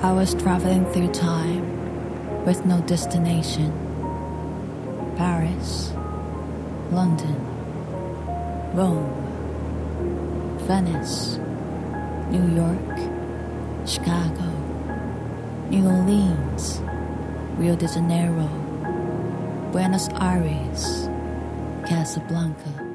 I was traveling through time with no destination. Paris, London, Rome, Venice, New York, Chicago, New Orleans, Rio de Janeiro, Buenos Aires, Casablanca.